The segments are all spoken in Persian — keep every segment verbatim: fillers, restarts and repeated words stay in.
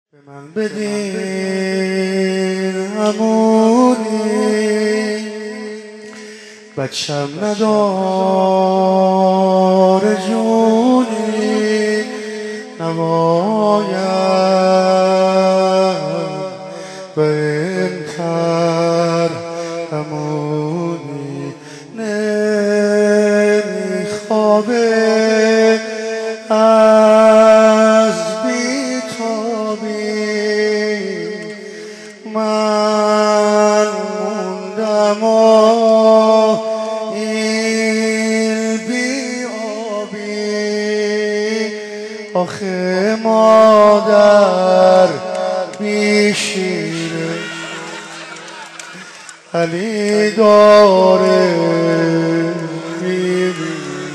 به من بدین همونی بچم نداره جونی نمایم به این تر همونی نمیخوابه از بیتابی من موندم و این بیابی آخه مادر بیشیره علی داره میمیره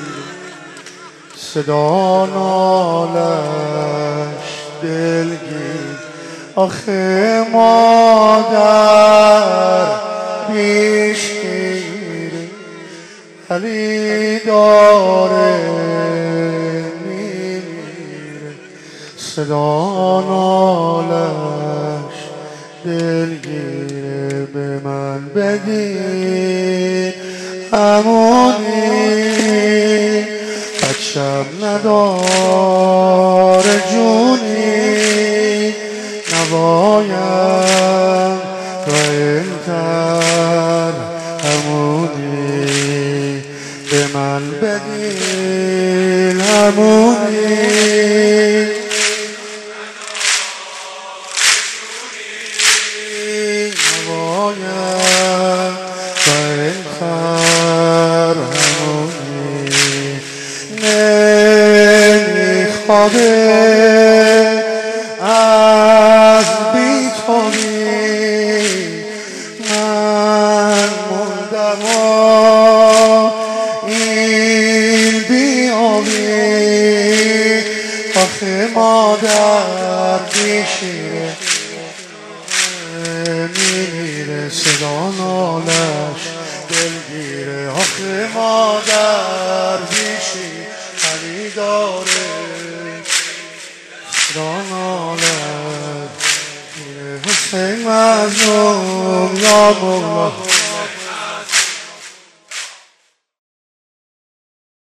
صدا نالش دلگیر آخه مادر بیشیره علی داره میمیره صدا نالش دلگیره به من بدین همونی بچم نداره جونی نبایم و اینتر همونی به من بدین همونی نبایم و اینتر همونی نمیخوابه از بیتابی من موندم و این بیابی آخه مادر بیشیره میمیره صدا نالش دلگیره آخه مادر بیشی علی داره صدا نالش حسین مظلوم یا مولا